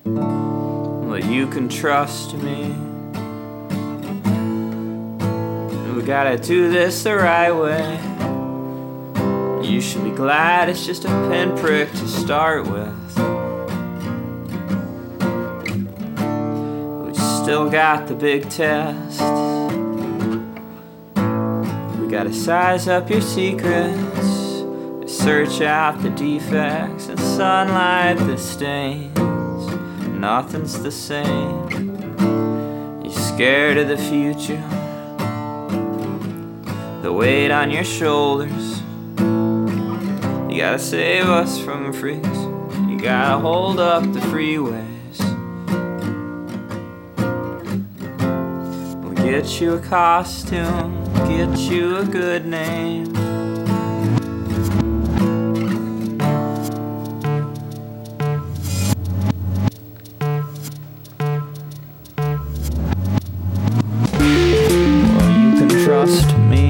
Well, you can trust me. We gotta do this the right way. You should be glad it's just a pinprick to start with. We still got the big test. We gotta size up your secrets, search out the defects, and sunlight the stains. Nothing's the same. You're scared of the future, the weight on your shoulders. You gotta save us from freaks. You gotta hold up the freeways. We'll get you a costume, get you a good name. Well, you can trust me.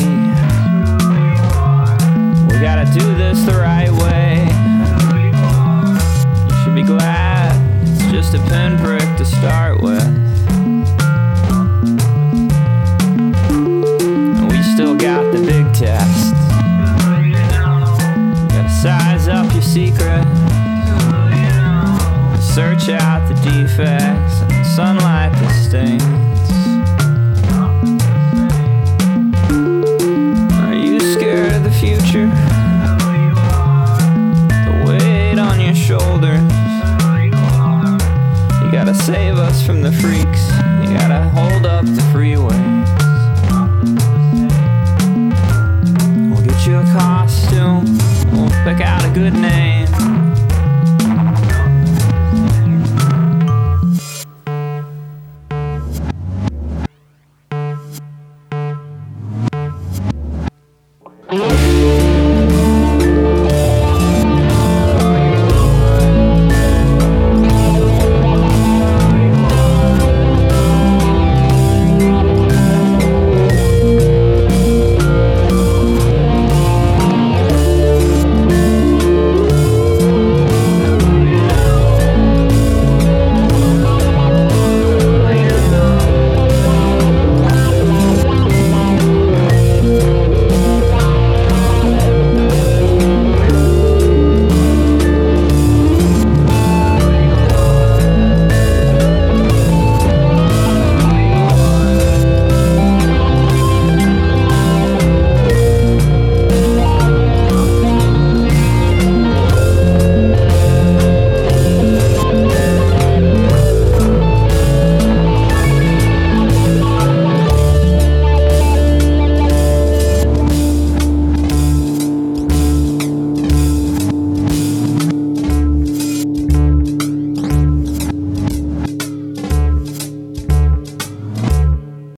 We gotta do this the right way. You should be glad it's just a pinprick to start with. We still got the big test. You gotta size up your secret, search out the defects, and sunlight the stains. Are you scared of the future? The weight on your shoulders. You gotta save us from the freaks.